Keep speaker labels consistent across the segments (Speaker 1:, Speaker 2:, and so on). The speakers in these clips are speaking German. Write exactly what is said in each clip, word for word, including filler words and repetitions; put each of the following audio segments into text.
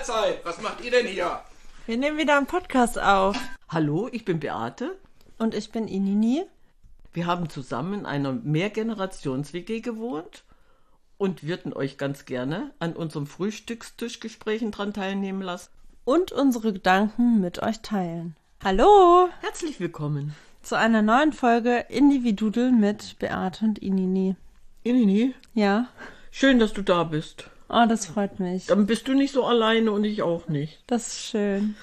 Speaker 1: Mahlzeit. Was macht ihr denn hier?
Speaker 2: Wir nehmen wieder einen Podcast auf.
Speaker 3: Hallo, ich bin Beate.
Speaker 2: Und ich bin Inini.
Speaker 3: Wir haben zusammen in einer Mehrgenerations-W G gewohnt und würden euch ganz gerne an unserem Frühstückstischgesprächen dran teilnehmen lassen.
Speaker 2: Und unsere Gedanken mit euch teilen. Hallo!
Speaker 3: Herzlich willkommen
Speaker 2: zu einer neuen Folge Individudel mit Beate und Inini.
Speaker 3: Inini?
Speaker 2: Ja?
Speaker 3: Schön, dass du da bist.
Speaker 2: Oh, das freut mich.
Speaker 3: Dann bist du nicht so alleine und ich auch nicht.
Speaker 2: Das ist schön.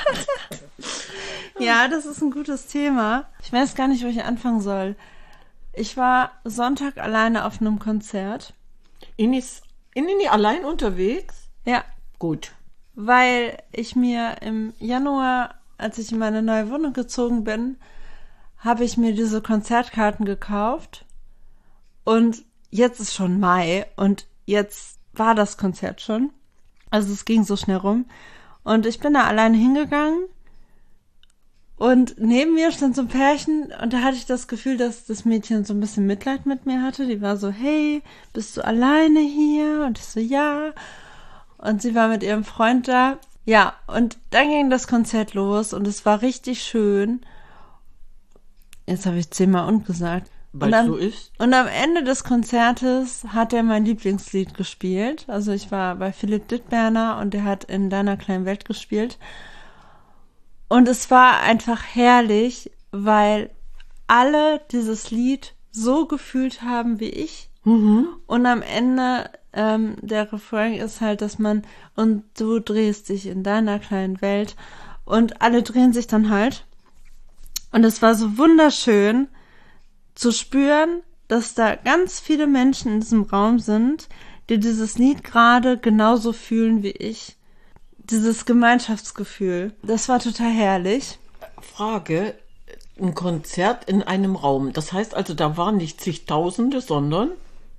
Speaker 2: Ja, das ist ein gutes Thema. Ich weiß gar nicht, wo ich anfangen soll. Ich war Sonntag alleine auf einem Konzert.
Speaker 3: Inis, Inini allein unterwegs?
Speaker 2: Ja.
Speaker 3: Gut.
Speaker 2: Weil ich mir im Januar, als ich in meine neue Wohnung gezogen bin, habe ich mir diese Konzertkarten gekauft. Und jetzt ist schon Mai und jetzt war das Konzert schon. Also es ging so schnell rum. Und ich bin da alleine hingegangen. Und neben mir stand so ein Pärchen und da hatte ich das Gefühl, dass das Mädchen so ein bisschen Mitleid mit mir hatte. Die war so, hey, bist du alleine hier? Und ich so, ja. Und sie war mit ihrem Freund da. Ja, und dann ging das Konzert los und es war richtig schön. Jetzt habe ich zehnmal und gesagt.
Speaker 3: Weil es so ist.
Speaker 2: Und am Ende des Konzertes hat er mein Lieblingslied gespielt. Also ich war bei Philipp Dittberner und der hat in Deiner kleinen Welt gespielt. Und es war einfach herrlich, weil alle dieses Lied so gefühlt haben wie ich.
Speaker 3: Mhm.
Speaker 2: Und am Ende ähm, der Refrain ist halt, dass man und du drehst dich in deiner kleinen Welt und alle drehen sich dann halt. Und es war so wunderschön zu spüren, dass da ganz viele Menschen in diesem Raum sind, die dieses Lied gerade genauso fühlen wie ich. Dieses Gemeinschaftsgefühl. Das war total herrlich.
Speaker 3: Frage, ein Konzert in einem Raum. Das heißt also, da waren nicht zigtausende, sondern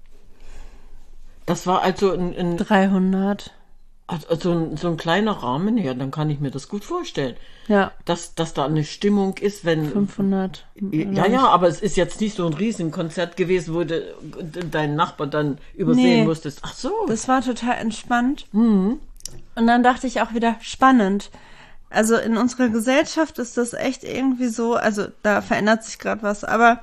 Speaker 3: das war also ein... ein
Speaker 2: dreihundert.
Speaker 3: Also ein, so ein kleiner Rahmen, ja, dann kann ich mir das gut vorstellen.
Speaker 2: Ja.
Speaker 3: Dass, dass da eine Stimmung ist, wenn...
Speaker 2: fünfhundert.
Speaker 3: Ja, ja, aber es ist jetzt nicht so ein Riesenkonzert gewesen, wo du deinen Nachbar dann übersehen
Speaker 2: nee,
Speaker 3: musstest. Ach so.
Speaker 2: Das war total entspannt.
Speaker 3: Mhm.
Speaker 2: Und dann dachte ich auch wieder, spannend. Also in unserer Gesellschaft ist das echt irgendwie so, also da verändert sich gerade was, aber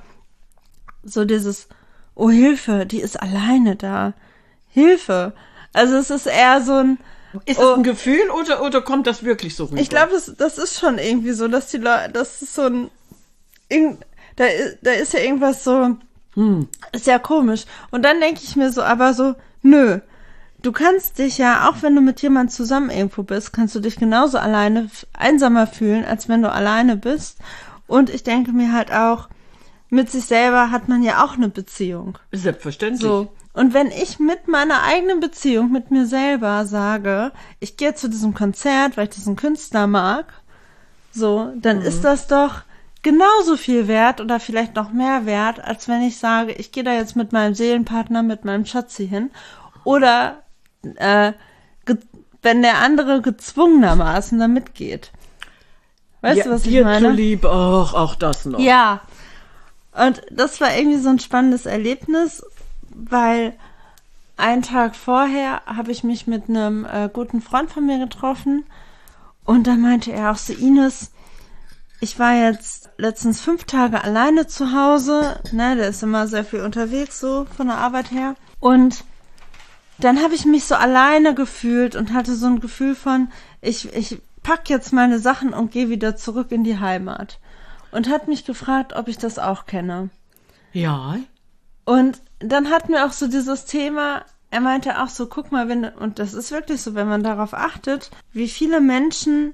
Speaker 2: so dieses, oh Hilfe, die ist alleine da. Hilfe. Also es ist eher so ein...
Speaker 3: Ist
Speaker 2: oh,
Speaker 3: das ein Gefühl oder, oder kommt das wirklich so rüber?
Speaker 2: Ich glaube, das, das ist schon irgendwie so, dass die Leute, das ist so ein, irgend, da, da ist ja irgendwas so,
Speaker 3: hm.
Speaker 2: ist ja komisch. Und dann denke ich mir so, aber so, nö, du kannst dich ja, auch wenn du mit jemandem zusammen irgendwo bist, kannst du dich genauso alleine, einsamer fühlen, als wenn du alleine bist. Und ich denke mir halt auch, mit sich selber hat man ja auch eine Beziehung.
Speaker 3: Selbstverständlich.
Speaker 2: So. Und wenn ich mit meiner eigenen Beziehung mit mir selber sage, ich gehe zu diesem Konzert, weil ich diesen Künstler mag, so, dann mhm. ist das doch genauso viel wert oder vielleicht noch mehr wert, als wenn ich sage, ich gehe da jetzt mit meinem Seelenpartner, mit meinem Schatzi hin. Oder äh, ge- wenn der andere gezwungenermaßen da mitgeht. Weißt
Speaker 3: ja,
Speaker 2: du, was ich
Speaker 3: dir
Speaker 2: meine?
Speaker 3: Zulieb, ach, auch das noch.
Speaker 2: Ja. Und das war irgendwie so ein spannendes Erlebnis, weil einen Tag vorher habe ich mich mit einem äh, guten Freund von mir getroffen und da meinte er auch so, Ines, ich war jetzt letztens fünf Tage alleine zu Hause, ne, der ist immer sehr viel unterwegs so von der Arbeit her und dann habe ich mich so alleine gefühlt und hatte so ein Gefühl von, ich, ich pack jetzt meine Sachen und gehe wieder zurück in die Heimat und hat mich gefragt, ob ich das auch kenne.
Speaker 3: Ja.
Speaker 2: Und dann hatten wir auch so dieses Thema, er meinte auch so, guck mal, wenn, und das ist wirklich so, wenn man darauf achtet, wie viele Menschen,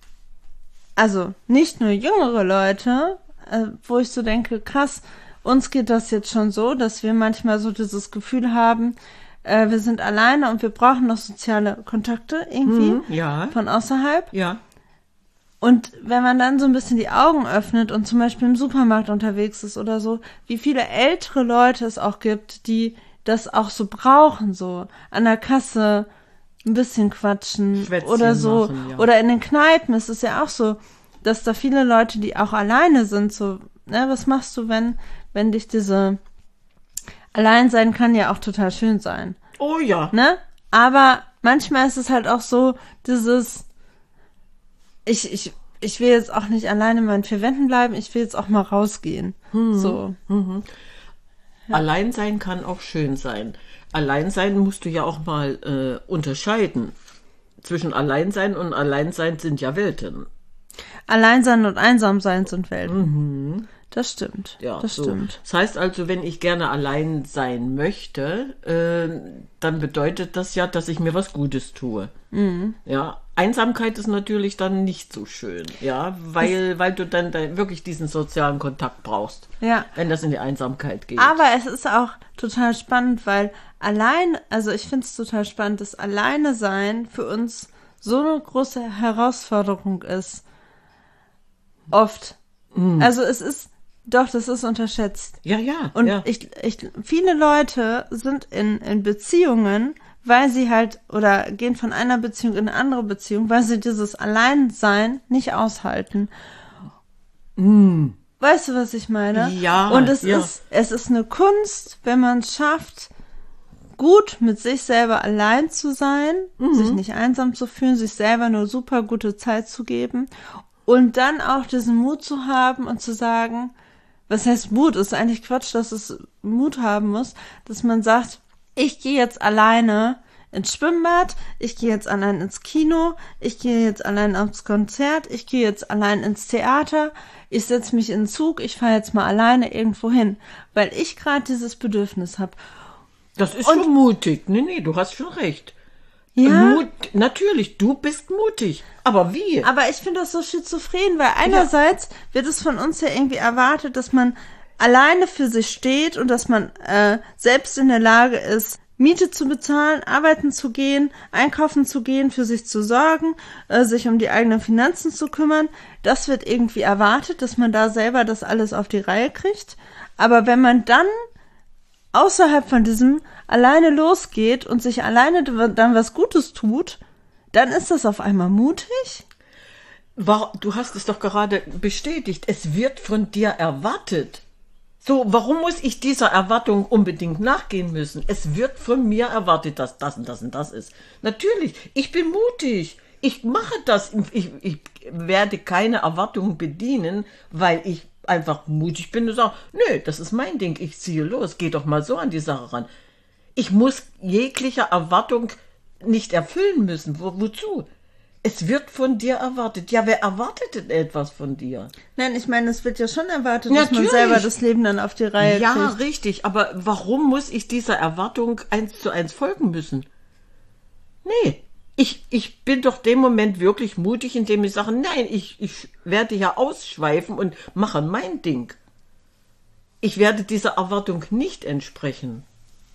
Speaker 2: also nicht nur jüngere Leute, äh, wo ich so denke, krass, uns geht das jetzt schon so, dass wir manchmal so dieses Gefühl haben, äh, wir sind alleine und wir brauchen noch soziale Kontakte irgendwie
Speaker 3: Mhm, ja.
Speaker 2: von außerhalb.
Speaker 3: Ja.
Speaker 2: Und wenn man dann so ein bisschen die Augen öffnet und zum Beispiel im Supermarkt unterwegs ist oder so, wie viele ältere Leute es auch gibt, die das auch so brauchen, so an der Kasse ein bisschen quatschen
Speaker 3: Schwätzchen
Speaker 2: oder so.
Speaker 3: machen, ja.
Speaker 2: Oder in den Kneipen ist es ja auch so, dass da viele Leute, die auch alleine sind, so, ne, was machst du, wenn, wenn dich diese Alleinsein kann ja auch total schön sein.
Speaker 3: Oh ja.
Speaker 2: Ne? Aber manchmal ist es halt auch so, dieses, ich, ich, ich will jetzt auch nicht alleine in meinen vier Wänden bleiben, ich will jetzt auch mal rausgehen. Mhm. So.
Speaker 3: Mhm. Ja. Allein sein kann auch schön sein. Allein sein musst du ja auch mal äh, unterscheiden. Zwischen Alleinsein und Alleinsein sind ja Welten.
Speaker 2: Alleinsein und Einsamsein sind Welten. Mhm. Das stimmt.
Speaker 3: Ja,
Speaker 2: das
Speaker 3: so.
Speaker 2: stimmt.
Speaker 3: Das heißt also, wenn ich gerne allein sein möchte, äh, dann bedeutet das ja, dass ich mir was Gutes tue. Mhm. Ja, Einsamkeit ist natürlich dann nicht so schön, ja, weil, weil du dann, dann wirklich diesen sozialen Kontakt brauchst,
Speaker 2: ja.
Speaker 3: wenn das in die Einsamkeit geht.
Speaker 2: Aber es ist auch total spannend, weil allein, also ich finde es total spannend, dass Alleine sein für uns so eine große Herausforderung ist. Oft. Mhm. Also es ist, doch, das ist unterschätzt.
Speaker 3: Ja, ja.
Speaker 2: Und
Speaker 3: ja.
Speaker 2: Ich, ich, viele Leute sind in, in Beziehungen, weil sie halt, oder gehen von einer Beziehung in eine andere Beziehung, weil sie dieses Alleinsein nicht aushalten.
Speaker 3: Mm.
Speaker 2: Weißt du, was ich meine?
Speaker 3: Ja.
Speaker 2: Und es
Speaker 3: ja.
Speaker 2: ist, es ist eine Kunst, wenn man es schafft, gut mit sich selber allein zu sein, mhm. sich nicht einsam zu fühlen, sich selber eine super gute Zeit zu geben und dann auch diesen Mut zu haben und zu sagen, was heißt Mut? Ist eigentlich Quatsch, dass es Mut haben muss, dass man sagt, ich gehe jetzt alleine ins Schwimmbad, ich gehe jetzt allein ins Kino, ich gehe jetzt allein aufs Konzert, ich gehe jetzt allein ins Theater, ich setze mich in den Zug, ich fahre jetzt mal alleine irgendwo hin, weil ich gerade dieses Bedürfnis habe.
Speaker 3: Das ist Und, schon mutig. Nee, nee, du hast schon recht.
Speaker 2: Ja?
Speaker 3: Mut, natürlich, du bist mutig. Aber wie?
Speaker 2: Aber ich finde das so schizophren, weil einerseits ja. wird es von uns ja irgendwie erwartet, dass man alleine für sich steht und dass man äh, selbst in der Lage ist, Miete zu bezahlen, arbeiten zu gehen, einkaufen zu gehen, für sich zu sorgen, äh, sich um die eigenen Finanzen zu kümmern. Das wird irgendwie erwartet, dass man da selber das alles auf die Reihe kriegt. Aber wenn man dann außerhalb von diesem alleine losgeht und sich alleine dann was Gutes tut, dann ist das auf einmal mutig.
Speaker 3: Du hast es doch gerade bestätigt. Es wird von dir erwartet. So, warum muss ich dieser Erwartung unbedingt nachgehen müssen? Es wird von mir erwartet, dass das und das und das ist. Natürlich, ich bin mutig. Ich mache das. Ich, ich werde keine Erwartungen bedienen, weil ich einfach mutig bin und sage, nö, das ist mein Ding, ich ziehe los, geh doch mal so an die Sache ran. Ich muss jegliche Erwartung nicht erfüllen müssen. Wo, wozu? Es wird von dir erwartet. Ja, wer erwartet denn etwas von dir?
Speaker 2: Nein, ich meine, es wird ja schon erwartet, Natürlich. dass man selber das Leben dann auf die Reihe
Speaker 3: ja,
Speaker 2: kriegt.
Speaker 3: Ja, richtig. Aber warum muss ich dieser Erwartung eins zu eins folgen müssen? Nee, ich, ich bin doch dem Moment wirklich mutig, indem ich sage, nein, ich, ich werde ja ausschweifen und mache mein Ding. Ich werde dieser Erwartung nicht entsprechen,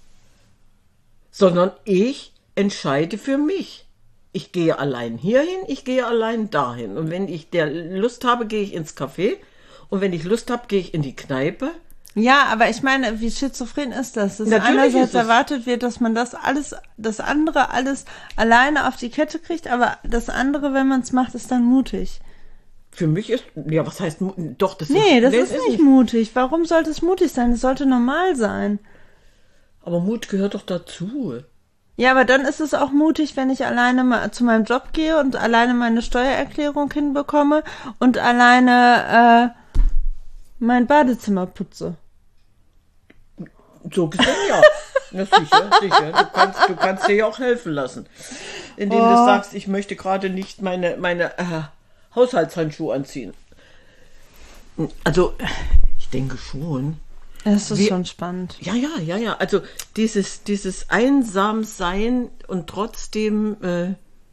Speaker 3: sondern ich entscheide für mich. Ich gehe allein hierhin, ich gehe allein dahin. Und wenn ich der Lust habe, gehe ich ins Café. Und wenn ich Lust habe, gehe ich in die Kneipe.
Speaker 2: Ja, aber ich meine, wie schizophren ist das? Dass einerseits erwartet wird, dass man das alles, das andere alles alleine auf die Kette kriegt, aber das andere, wenn man es macht, ist dann mutig.
Speaker 3: Für mich ist, ja, was heißt, doch, das
Speaker 2: nee,
Speaker 3: ist...
Speaker 2: das nee, das ist nicht mutig. Warum sollte es mutig sein? Es sollte normal sein.
Speaker 3: Aber Mut gehört doch dazu.
Speaker 2: Ja, aber dann ist es auch mutig, wenn ich alleine mal zu meinem Job gehe und alleine meine Steuererklärung hinbekomme und alleine äh, mein Badezimmer putze.
Speaker 3: So gesehen, ja. Na, sicher, sicher. Du kannst, du kannst dir ja auch helfen lassen. Indem oh. du sagst, ich möchte gerade nicht meine, meine äh, Haushaltshandschuhe anziehen. Also, ich denke schon.
Speaker 2: Das ist
Speaker 3: Wie,
Speaker 2: schon spannend.
Speaker 3: Ja, ja, ja, ja. Also dieses, dieses Einsamsein und trotzdem äh,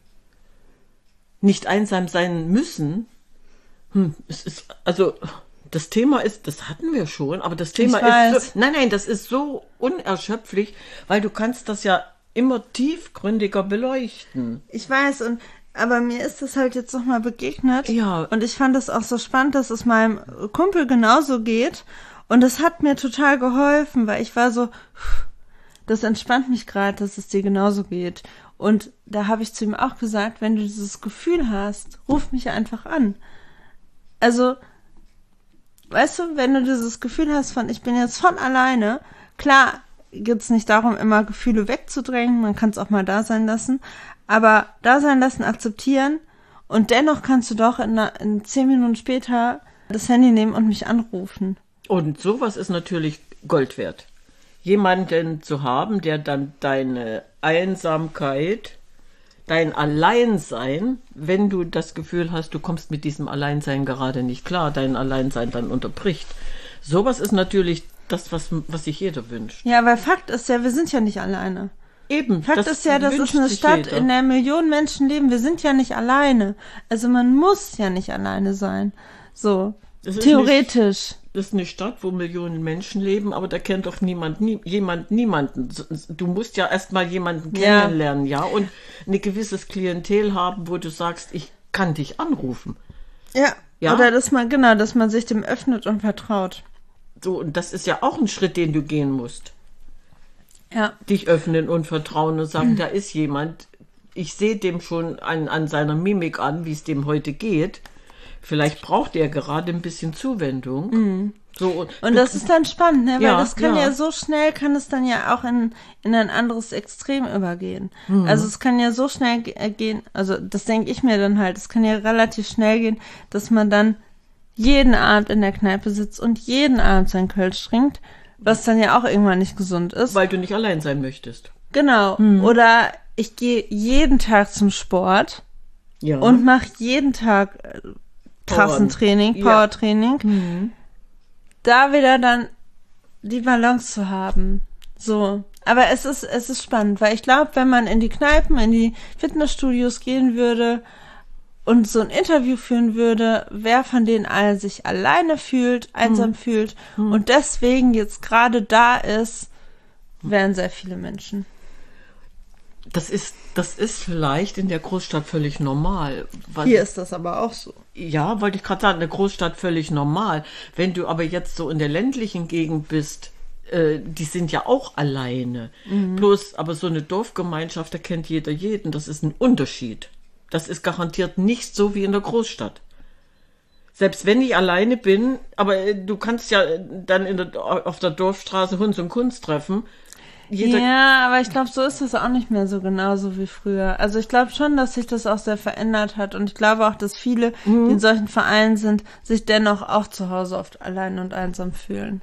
Speaker 3: nicht einsam sein müssen. Hm, es ist, also das Thema ist, das hatten wir schon, aber das Thema ist so, nein, nein, das ist so unerschöpflich, weil du kannst das ja immer tiefgründiger beleuchten.
Speaker 2: Ich weiß, und aber mir ist das halt jetzt nochmal begegnet.
Speaker 3: Ja.
Speaker 2: Und ich fand das auch so spannend, dass es meinem Kumpel genauso geht. Und es hat mir total geholfen, weil ich war so, das entspannt mich gerade, dass es dir genauso geht. Und da habe ich zu ihm auch gesagt, wenn du dieses Gefühl hast, ruf mich einfach an. Also, weißt du, wenn du dieses Gefühl hast von, ich bin jetzt von alleine, klar geht es nicht darum, immer Gefühle wegzudrängen, man kann es auch mal da sein lassen, aber da sein lassen, akzeptieren und dennoch kannst du doch in, in zehn Minuten später das Handy nehmen und mich anrufen.
Speaker 3: Und sowas ist natürlich Gold wert. Jemanden zu haben, der dann deine Einsamkeit, dein Alleinsein, wenn du das Gefühl hast, du kommst mit diesem Alleinsein gerade nicht klar, dein Alleinsein dann unterbricht. Sowas ist natürlich das, was, was sich jeder wünscht.
Speaker 2: Ja, weil Fakt ist ja, wir sind ja nicht alleine.
Speaker 3: Eben.
Speaker 2: Fakt
Speaker 3: das
Speaker 2: ist ja, das ist eine
Speaker 3: sich
Speaker 2: Stadt,
Speaker 3: jeder.
Speaker 2: in der Millionen Menschen leben. Wir sind ja nicht alleine. Also man muss ja nicht alleine sein. So,
Speaker 3: Das ist
Speaker 2: theoretisch.
Speaker 3: Nicht, das ist eine Stadt, wo Millionen Menschen leben, aber da kennt doch niemand, nie, jemand niemanden. Du musst ja erstmal jemanden
Speaker 2: Ja.
Speaker 3: kennenlernen, ja, und ein gewisses Klientel haben, wo du sagst, ich kann dich anrufen.
Speaker 2: Ja.
Speaker 3: Ja.
Speaker 2: Oder dass man, genau, dass man sich dem öffnet und vertraut.
Speaker 3: So, und das ist ja auch ein Schritt, den du gehen musst.
Speaker 2: Ja.
Speaker 3: Dich öffnen und vertrauen und sagen, da ist jemand, ich sehe dem schon an, an seiner Mimik an, wie es dem heute geht. Vielleicht braucht er gerade ein bisschen Zuwendung.
Speaker 2: Mhm.
Speaker 3: So, und
Speaker 2: Und
Speaker 3: du-
Speaker 2: das ist dann spannend, ne? Weil
Speaker 3: Ja,
Speaker 2: das kann ja.
Speaker 3: ja.
Speaker 2: so schnell, kann es dann ja auch in, in ein anderes Extrem übergehen.
Speaker 3: Mhm.
Speaker 2: Also es kann ja so schnell ge- äh, gehen, also das denke ich mir dann halt, es kann ja relativ schnell gehen, dass man dann jeden Abend in der Kneipe sitzt und jeden Abend sein Kölsch trinkt, was dann ja auch irgendwann nicht gesund ist.
Speaker 3: weil du nicht allein sein möchtest.
Speaker 2: Genau. Oder ich gehe jeden Tag zum Sport
Speaker 3: Ja.
Speaker 2: und mache jeden Tag äh, Krassentraining,
Speaker 3: Ja.
Speaker 2: Powertraining. Da wieder dann die Balance zu haben. So. Aber es ist, es ist spannend, weil ich glaube, wenn man in die Kneipen, in die Fitnessstudios gehen würde und so ein Interview führen würde, wer von denen allen sich alleine fühlt, einsam fühlt und deswegen jetzt gerade da ist, wären sehr viele Menschen.
Speaker 3: Das ist, das ist vielleicht in der Großstadt völlig normal. Was,
Speaker 2: Hier ist das aber auch so.
Speaker 3: Ja, wollte ich gerade sagen, in der Großstadt völlig normal. Wenn du aber jetzt so in der ländlichen Gegend bist, äh, die sind ja auch alleine. Bloß, aber so eine Dorfgemeinschaft, da kennt jeder jeden. Das ist ein Unterschied. Das ist garantiert nicht so wie in der Großstadt. Selbst wenn ich alleine bin, aber äh, du kannst ja dann in der, auf der Dorfstraße Hunds und Kunst treffen. Jeder,
Speaker 2: Ja, aber ich glaube, so ist das auch nicht mehr so genauso wie früher. Also ich glaube schon, dass sich das auch sehr verändert hat und ich glaube auch, dass viele, die in solchen Vereinen sind, sich dennoch auch zu Hause oft allein und einsam fühlen.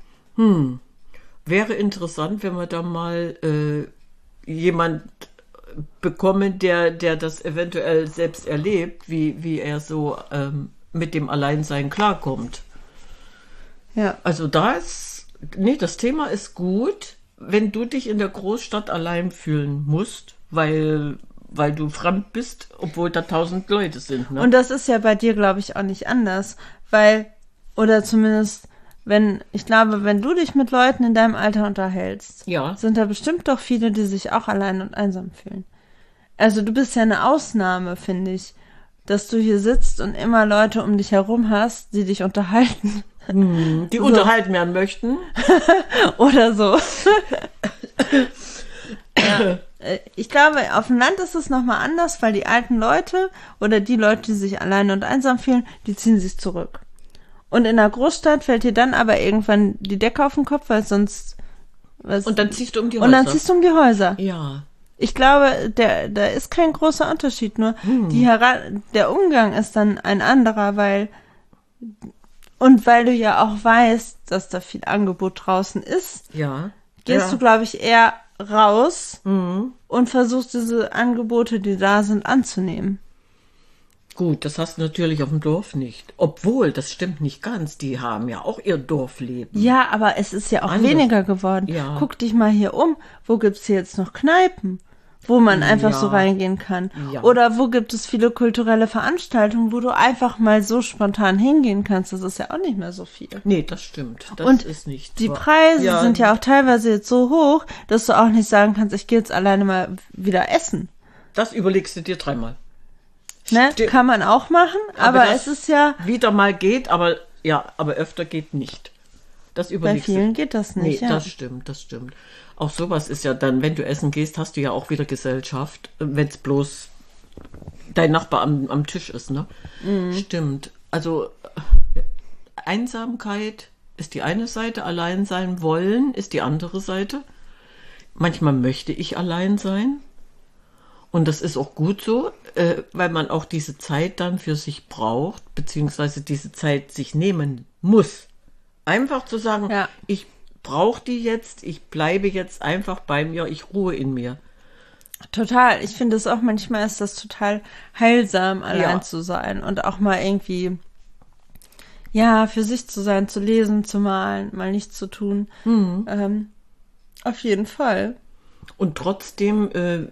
Speaker 3: Wäre interessant, wenn wir da mal äh, jemand bekommen, der, der das eventuell selbst erlebt, wie, wie er so ähm, mit dem Alleinsein klarkommt.
Speaker 2: Ja.
Speaker 3: Also da ist, nee, das Thema ist gut, wenn du dich in der Großstadt allein fühlen musst, weil, weil du fremd bist, obwohl da tausend Leute sind. Ne?
Speaker 2: Und das ist ja bei dir, glaube ich, auch nicht anders, weil, oder zumindest, wenn, ich glaube, wenn du dich mit Leuten in deinem Alter unterhältst,
Speaker 3: Ja.
Speaker 2: sind da bestimmt doch viele, die sich auch allein und einsam fühlen. Also du bist ja eine Ausnahme, finde ich, dass du hier sitzt und immer Leute um dich herum hast, die dich unterhalten.
Speaker 3: Die unterhalten werden möchten.
Speaker 2: Oder so. Ja. Äh, Ich glaube, auf dem Land ist es nochmal anders, weil die alten Leute oder die Leute, die sich alleine und einsam fühlen, die ziehen sich zurück. Und in der Großstadt fällt dir dann aber irgendwann die Decke auf den Kopf, weil sonst... Was,
Speaker 3: Und dann ziehst du um die Häuser.
Speaker 2: und dann ziehst du um die Häuser.
Speaker 3: Ja.
Speaker 2: Ich glaube, der, da ist kein großer Unterschied, nur die Hera- der Umgang ist dann ein anderer, weil und weil du ja auch weißt, dass da viel Angebot draußen ist,
Speaker 3: Ja.
Speaker 2: gehst
Speaker 3: ja.
Speaker 2: du, glaube ich, eher raus
Speaker 3: Mhm.
Speaker 2: und versuchst diese Angebote, die da sind, anzunehmen.
Speaker 3: Gut, das hast du natürlich auf dem Dorf nicht. Obwohl, das stimmt nicht ganz. Die haben ja auch ihr Dorfleben.
Speaker 2: Ja, aber es ist ja auch
Speaker 3: Anders.
Speaker 2: weniger geworden.
Speaker 3: Ja.
Speaker 2: Guck dich mal hier um. Wo gibt's hier jetzt noch Kneipen, wo man einfach
Speaker 3: Ja.
Speaker 2: so reingehen kann?
Speaker 3: Ja.
Speaker 2: Oder wo gibt es viele kulturelle Veranstaltungen, wo du einfach mal so spontan hingehen kannst? Das ist ja auch nicht mehr so viel.
Speaker 3: Nee, das stimmt. Das
Speaker 2: Und
Speaker 3: ist nicht
Speaker 2: Die
Speaker 3: wahr.
Speaker 2: Preise sind ja auch teilweise jetzt so hoch, dass du auch nicht sagen kannst, ich gehe jetzt alleine mal wieder essen.
Speaker 3: Das überlegst du dir dreimal.
Speaker 2: Ne?
Speaker 3: Stimmt.
Speaker 2: Kann man auch machen, aber,
Speaker 3: das
Speaker 2: es ist ja,
Speaker 3: wieder mal geht, aber ja, aber öfter geht nicht. Das
Speaker 2: bei
Speaker 3: überlegst du.
Speaker 2: vielen geht das
Speaker 3: Nee,
Speaker 2: nicht. ja.
Speaker 3: das stimmt, das stimmt. Auch sowas ist ja dann, wenn du essen gehst, hast du ja auch wieder Gesellschaft, wenn es bloß dein Nachbar am, am Tisch ist, ne?
Speaker 2: Mhm.
Speaker 3: Stimmt. Also äh, Einsamkeit ist die eine Seite, allein sein wollen ist die andere Seite. manchmal möchte ich allein sein. Und das ist auch gut so, äh, weil man auch diese Zeit dann für sich braucht, beziehungsweise diese Zeit sich nehmen muss. Einfach zu sagen,
Speaker 2: Ja.
Speaker 3: ich brauche die jetzt, ich bleibe jetzt einfach bei mir, ich ruhe in mir.
Speaker 2: Total. Ich finde es auch, manchmal ist das total heilsam, allein
Speaker 3: Ja.
Speaker 2: zu sein und auch mal irgendwie, ja, für sich zu sein, zu lesen, zu malen, mal nichts zu tun.
Speaker 3: Mhm.
Speaker 2: Ähm, auf jeden Fall.
Speaker 3: Und trotzdem äh,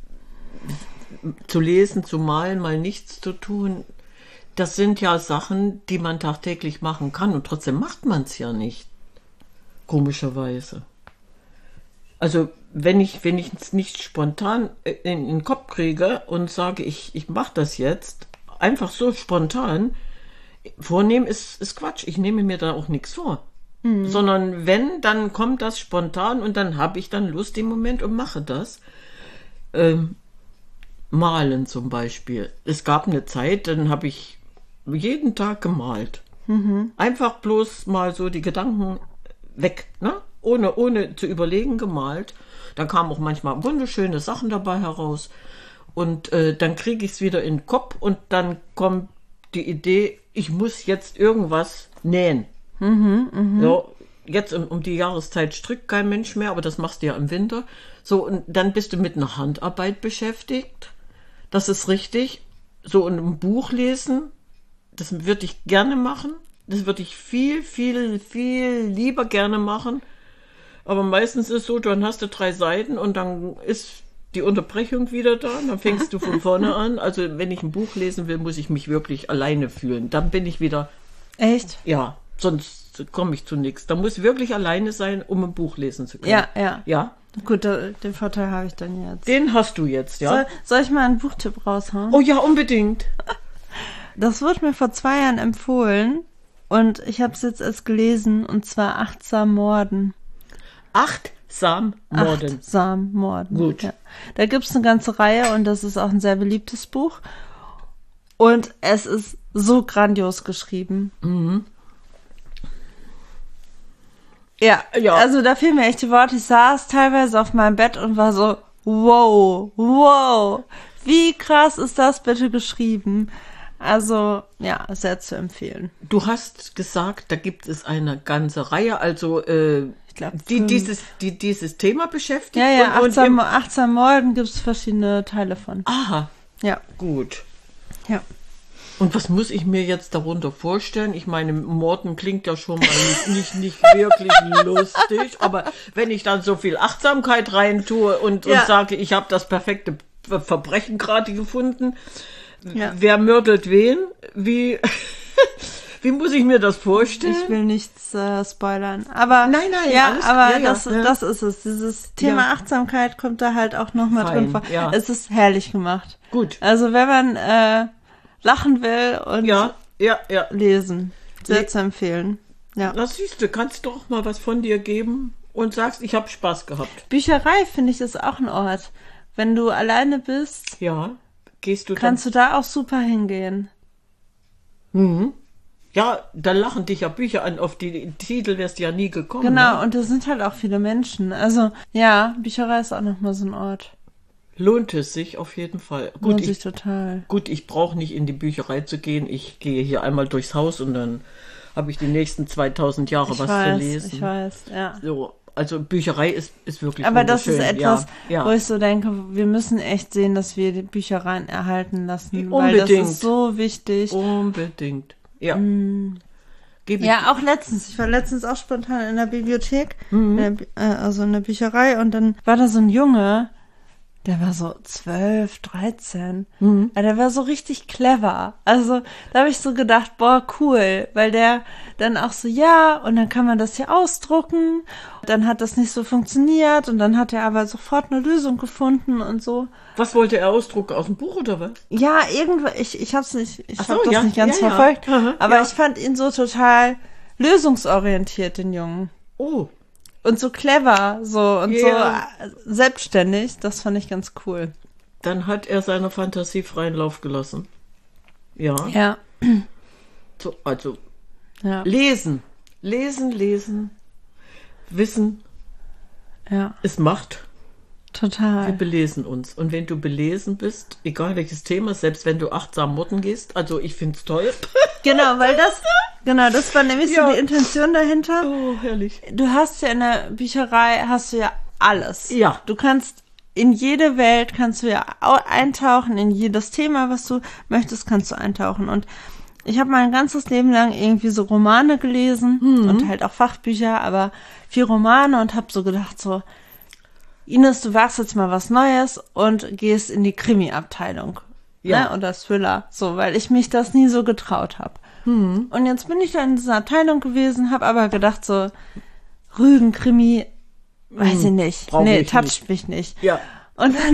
Speaker 3: zu lesen, zu malen, mal nichts zu tun, das sind ja Sachen, die man tagtäglich machen kann und trotzdem macht man es ja nicht. Komischerweise. Also wenn ich wenn ich es nicht spontan in den Kopf kriege und sage, ich, ich mache das jetzt, einfach so spontan, vornehmen ist, ist Quatsch. Ich nehme mir da auch nichts vor. Mhm. Sondern wenn, dann kommt das spontan und dann habe ich dann Lust im Moment und mache das. Ähm, Malen zum Beispiel. Es gab eine Zeit, dann habe ich jeden Tag gemalt. Mhm. Einfach bloß mal so die Gedanken weg, ne? Ohne, ohne zu überlegen gemalt. Dann kamen auch manchmal wunderschöne Sachen dabei heraus. Und äh, dann kriege ich es wieder in den Kopf und dann kommt die Idee, ich muss jetzt irgendwas nähen.
Speaker 2: Mhm, mh.
Speaker 3: So, jetzt um, um die Jahreszeit strickt kein Mensch mehr, aber das machst du ja im Winter. So, und dann bist du mit einer Handarbeit beschäftigt. Das ist richtig. So, und ein Buch lesen, das würde ich gerne machen. Das würde ich viel, viel, viel lieber gerne machen. Aber meistens ist es so, dann hast du drei Seiten und dann ist die Unterbrechung wieder da. Dann fängst du von vorne an. Also wenn ich ein Buch lesen will, muss ich mich wirklich alleine fühlen. Dann bin ich wieder...
Speaker 2: Echt?
Speaker 3: Ja, sonst komme ich zu nichts. Da muss wirklich alleine sein, um ein Buch lesen zu können.
Speaker 2: Ja, ja.
Speaker 3: Ja?
Speaker 2: Gut, da, den Vorteil habe ich dann jetzt.
Speaker 3: Den hast du jetzt, ja?
Speaker 2: Soll, soll ich mal einen Buchtipp raushauen?
Speaker 3: Oh ja, unbedingt.
Speaker 2: Das wurde mir vor zwei Jahren empfohlen und ich habe es jetzt erst gelesen, und zwar Achtsam Morden.
Speaker 3: Achtsam Morden.
Speaker 2: Achtsam Morden.
Speaker 3: Gut.
Speaker 2: Ja. Da gibt es eine ganze Reihe und das ist auch ein sehr beliebtes Buch. Und es ist so grandios geschrieben.
Speaker 3: Mhm.
Speaker 2: Ja,
Speaker 3: Ja.
Speaker 2: also da fehlen mir echt die Worte. Ich saß teilweise auf meinem Bett und war so, wow, wow, wie krass ist das bitte geschrieben? Also, ja, sehr zu empfehlen.
Speaker 3: Du hast gesagt, da gibt es eine ganze Reihe, also äh,
Speaker 2: Ich glaube,
Speaker 3: die dieses, die dieses Thema beschäftigt.
Speaker 2: Ja, ja,
Speaker 3: und, und
Speaker 2: achtsam,
Speaker 3: im,
Speaker 2: achtsam Morden gibt es verschiedene Teile von.
Speaker 3: aha,
Speaker 2: Ja,
Speaker 3: gut.
Speaker 2: ja.
Speaker 3: Und was muss ich mir jetzt darunter vorstellen? Ich meine, Morden klingt ja schon mal nicht, nicht, nicht wirklich lustig, aber wenn ich dann so viel Achtsamkeit reintue und,
Speaker 2: Ja.
Speaker 3: und sage, ich habe das perfekte Verbrechen gerade gefunden,
Speaker 2: Ja.
Speaker 3: wer mördet wen? Wie, wie muss ich mir das vorstellen?
Speaker 2: Ich will nichts äh, spoilern. Aber
Speaker 3: Nein, nein,
Speaker 2: ja,
Speaker 3: alles-
Speaker 2: aber
Speaker 3: ja, ja,
Speaker 2: das,
Speaker 3: ja.
Speaker 2: das ist es. Dieses Thema
Speaker 3: Ja.
Speaker 2: Achtsamkeit kommt da halt auch nochmal drin
Speaker 3: Fein,
Speaker 2: vor.
Speaker 3: ja.
Speaker 2: Es ist herrlich gemacht.
Speaker 3: Gut.
Speaker 2: Also wenn man äh, lachen will und
Speaker 3: Ja, ja, ja.
Speaker 2: lesen, sehr
Speaker 3: Le-
Speaker 2: zu empfehlen. Ja.
Speaker 3: Das siehst du, kannst doch mal was von dir geben und sagst, ich habe Spaß gehabt.
Speaker 2: Bücherei, finde ich, ist auch ein Ort. Wenn du alleine bist,
Speaker 3: Ja, gehst du
Speaker 2: kannst du da auch super hingehen.
Speaker 3: dann... Mhm. Ja, da lachen dich ja Bücher an, auf die Titel wärst du ja nie gekommen.
Speaker 2: Genau,
Speaker 3: Ne?
Speaker 2: und da sind halt auch viele Menschen. Also, ja, Bücherei ist auch nochmal so ein Ort.
Speaker 3: Lohnt es sich auf jeden Fall. Gut,
Speaker 2: Lohnt sich
Speaker 3: ich,
Speaker 2: total.
Speaker 3: gut, ich brauche nicht in die Bücherei zu gehen. Ich gehe hier einmal durchs Haus und dann habe ich die nächsten zweitausend Jahre
Speaker 2: Ich
Speaker 3: was zu
Speaker 2: weiß,
Speaker 3: lesen.
Speaker 2: ich weiß, ja.
Speaker 3: So, also Bücherei ist, ist wirklich
Speaker 2: Aber das ist
Speaker 3: wunderschön.
Speaker 2: etwas,
Speaker 3: ja,
Speaker 2: wo
Speaker 3: ja.
Speaker 2: ich so denke, wir müssen echt sehen, dass wir die Büchereien erhalten lassen. Weil das
Speaker 3: Unbedingt.
Speaker 2: ist so wichtig.
Speaker 3: Unbedingt. Ja. Gebe ich-
Speaker 2: Ja, auch letztens. Ich war letztens auch spontan in der Bibliothek,
Speaker 3: Mhm.
Speaker 2: in der, Bi- äh, also in der Bücherei, und dann war da so ein Junge, der war so zwölf, dreizehn.
Speaker 3: Mhm.
Speaker 2: Ja, der war so richtig clever. Also da habe ich so gedacht, boah, cool, weil der dann auch so, ja, und dann kann man das hier ausdrucken. Dann hat das nicht so funktioniert und dann hat er aber sofort eine Lösung gefunden und so.
Speaker 3: Was wollte er ausdrucken? Aus dem Buch oder was?
Speaker 2: Ja, irgendwo, ich, ich hab's nicht, ich
Speaker 3: Ach so,
Speaker 2: hab das
Speaker 3: ja,
Speaker 2: nicht ganz
Speaker 3: ja, ja.
Speaker 2: verfolgt,
Speaker 3: Aha,
Speaker 2: aber
Speaker 3: ja.
Speaker 2: ich fand ihn so total lösungsorientiert, den Jungen.
Speaker 3: Oh,
Speaker 2: Und so clever, so, und
Speaker 3: Ja.
Speaker 2: so äh, selbstständig, das fand ich ganz cool.
Speaker 3: dann hat er seiner Fantasie freien Lauf gelassen. Ja.
Speaker 2: Ja,
Speaker 3: So, also
Speaker 2: ja,
Speaker 3: lesen. Lesen, lesen. Wissen
Speaker 2: ja.
Speaker 3: ist Macht. Wir
Speaker 2: total.
Speaker 3: belesen uns. Und wenn du belesen bist, egal welches Thema, selbst wenn du achtsam morden gehst, also ich find's toll.
Speaker 2: Genau, weil das, genau, das war nämlich
Speaker 3: Ja.
Speaker 2: so die Intention dahinter.
Speaker 3: Oh, herrlich.
Speaker 2: Du hast ja in der Bücherei, hast du ja alles.
Speaker 3: Ja.
Speaker 2: Du kannst in jede Welt, kannst du ja au- eintauchen, in jedes Thema, was du möchtest, kannst du eintauchen. Und ich habe mein ganzes Leben lang irgendwie so Romane gelesen und halt auch Fachbücher, aber viel Romane und habe so gedacht so, Ines, du wagst jetzt mal was Neues und gehst in die Krimi-Abteilung.
Speaker 3: Ja.
Speaker 2: Ne? Oder Thriller, so, weil ich mich das nie so getraut habe. Und jetzt bin ich da in dieser Abteilung gewesen, habe aber gedacht so, Rügen-Krimi, weiß ich nicht.
Speaker 3: brauch
Speaker 2: nee,
Speaker 3: ich
Speaker 2: toucht mich nicht.
Speaker 3: Ja.
Speaker 2: Und dann,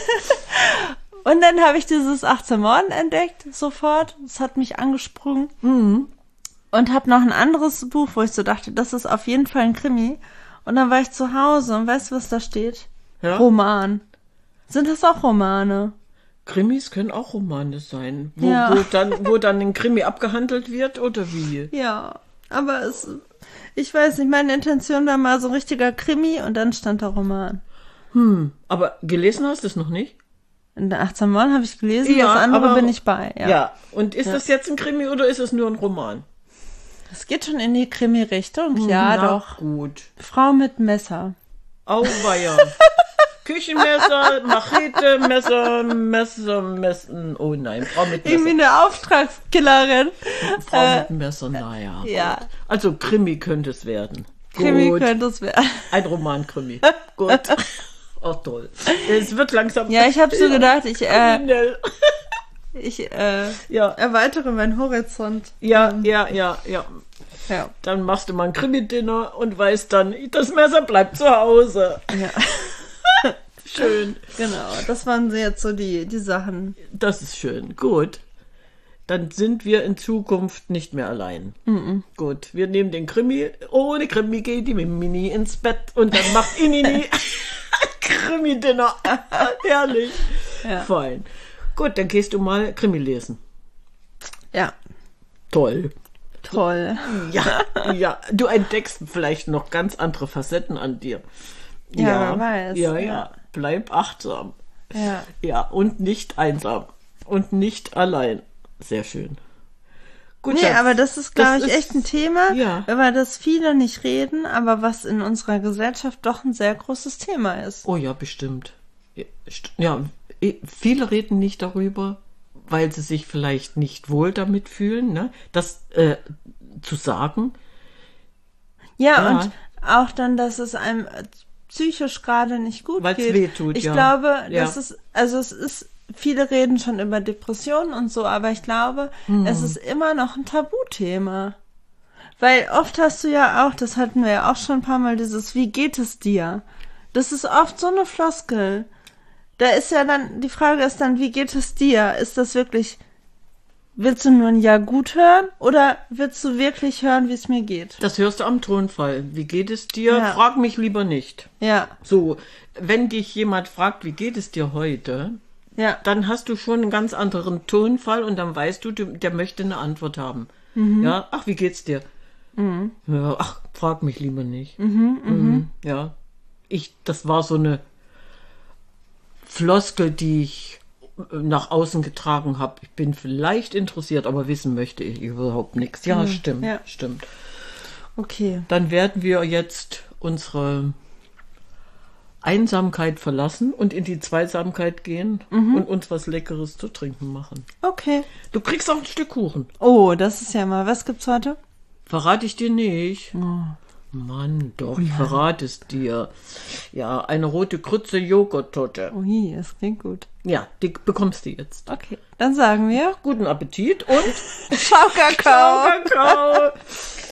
Speaker 2: und dann habe ich dieses achtzehn Morden entdeckt, sofort. Das hat mich angesprungen. Und habe noch ein anderes Buch, wo ich so dachte, das ist auf jeden Fall ein Krimi. Und dann war ich zu Hause und weißt du, was da steht?
Speaker 3: Ja.
Speaker 2: Roman. Sind das auch Romane?
Speaker 3: Krimis können auch Romane sein, wo,
Speaker 2: Ja.
Speaker 3: wo, dann, wo dann ein Krimi abgehandelt wird oder wie?
Speaker 2: Ja, aber es, ich weiß nicht, meine Intention war mal so ein richtiger Krimi und dann stand da Roman.
Speaker 3: Aber gelesen hast du es noch nicht?
Speaker 2: In der achtzehn Morden habe ich gelesen,
Speaker 3: Ja,
Speaker 2: das andere
Speaker 3: aber-
Speaker 2: bin ich bei. Ja.
Speaker 3: Ja. Und ist das jetzt ein Krimi oder ist es nur ein Roman?
Speaker 2: Es geht schon in die Krimi-Richtung, ja
Speaker 3: Na,
Speaker 2: doch.
Speaker 3: Gut.
Speaker 2: Frau mit Messer.
Speaker 3: Auweia. Küchenmesser, Machete, Messer, Messer, Messen. Oh nein, Frau mit Messer.
Speaker 2: Irgendwie eine Auftragskillerin.
Speaker 3: Frau
Speaker 2: äh,
Speaker 3: mit Messer, naja.
Speaker 2: ja.
Speaker 3: Gut. Also Krimi könnte es werden.
Speaker 2: Krimi
Speaker 3: Gut.
Speaker 2: könnte es werden.
Speaker 3: Ein Roman-Krimi. Gut. Oh, toll. Es wird langsam.
Speaker 2: Ja, ich habe so gedacht, ich, äh,
Speaker 3: kriminell.
Speaker 2: ich äh,
Speaker 3: Ja.
Speaker 2: erweitere meinen Horizont.
Speaker 3: Ja, ja, ja, ja.
Speaker 2: Ja.
Speaker 3: Dann machst du mal ein Krimi-Dinner und weißt dann, das Messer bleibt zu Hause.
Speaker 2: Ja,
Speaker 3: Schön.
Speaker 2: genau. Das waren jetzt so die, die Sachen.
Speaker 3: Das ist schön. Gut. Dann sind wir in Zukunft nicht mehr allein. Gut, wir nehmen den Krimi. Ohne Krimi geht die Mini ins Bett und dann macht Inini Krimi-Dinner. Herrlich.
Speaker 2: Ja.
Speaker 3: Fein. Gut, dann gehst du mal Krimi lesen.
Speaker 2: Ja,
Speaker 3: Toll.
Speaker 2: toll.
Speaker 3: Ja, ja. Du entdeckst vielleicht noch ganz andere Facetten an dir.
Speaker 2: Ja, wer weiß.
Speaker 3: Ja, ja.
Speaker 2: Ja.
Speaker 3: Bleib achtsam.
Speaker 2: Ja.
Speaker 3: Ja, und nicht einsam. Und nicht allein. Sehr schön. Gut,
Speaker 2: Nee,
Speaker 3: Schatz.
Speaker 2: aber das ist, glaube
Speaker 3: Das
Speaker 2: ich,
Speaker 3: ist-
Speaker 2: echt ein Thema,
Speaker 3: Ja.
Speaker 2: über das viele nicht reden, aber was in unserer Gesellschaft doch ein sehr großes Thema ist.
Speaker 3: Oh ja, bestimmt. Ja, st- Ja, eh, viele reden nicht darüber, weil sie sich vielleicht nicht wohl damit fühlen, ne? Das äh, zu sagen.
Speaker 2: Ja,
Speaker 3: Ja.
Speaker 2: und auch dann, dass es einem äh, psychisch gerade nicht gut
Speaker 3: Weil's
Speaker 2: geht.
Speaker 3: weh tut,
Speaker 2: ich
Speaker 3: ja.
Speaker 2: glaube,
Speaker 3: Ja.
Speaker 2: das ist, also es ist, viele reden schon über Depressionen und so, aber ich glaube,
Speaker 3: Hm.
Speaker 2: es ist immer noch ein Tabuthema. Weil oft hast du ja auch, das hatten wir ja auch schon ein paar Mal, dieses, wie geht es dir? Das ist oft so eine Floskel. Da ist ja dann, die Frage ist dann, wie geht es dir? Ist das wirklich, willst du nur ein Ja gut hören oder willst du wirklich hören, wie es mir geht?
Speaker 3: Das hörst du am Tonfall. Wie geht es dir?
Speaker 2: Ja.
Speaker 3: Frag mich lieber nicht.
Speaker 2: Ja,
Speaker 3: So, wenn dich jemand fragt, wie geht es dir heute,
Speaker 2: ja,
Speaker 3: dann hast du schon einen ganz anderen Tonfall und dann weißt du, du der möchte eine Antwort haben. Ja, ach, wie geht's dir? Ja, ach, frag mich lieber nicht. Mhm, ja, ich, das war so eine Floskel, die ich nach außen getragen habe. Ich bin vielleicht interessiert, aber wissen möchte ich überhaupt nichts. Ja, stimmt,
Speaker 2: ja.
Speaker 3: stimmt.
Speaker 2: okay.
Speaker 3: Dann werden wir jetzt unsere Einsamkeit verlassen und in die Zweisamkeit gehen und uns was Leckeres zu trinken machen.
Speaker 2: Okay.
Speaker 3: Du kriegst auch ein Stück Kuchen.
Speaker 2: Oh, das ist ja mal. Was gibt's heute?
Speaker 3: Verrate ich dir nicht. Mann, doch, ich verrate es dir. Ja, eine rote Krütze Joghurttorte.
Speaker 2: Ui, das klingt gut.
Speaker 3: Ja, die bekommst du jetzt.
Speaker 2: Okay. Dann sagen wir
Speaker 3: Guten Appetit und
Speaker 2: Ciao, Kakao.
Speaker 3: Kakao.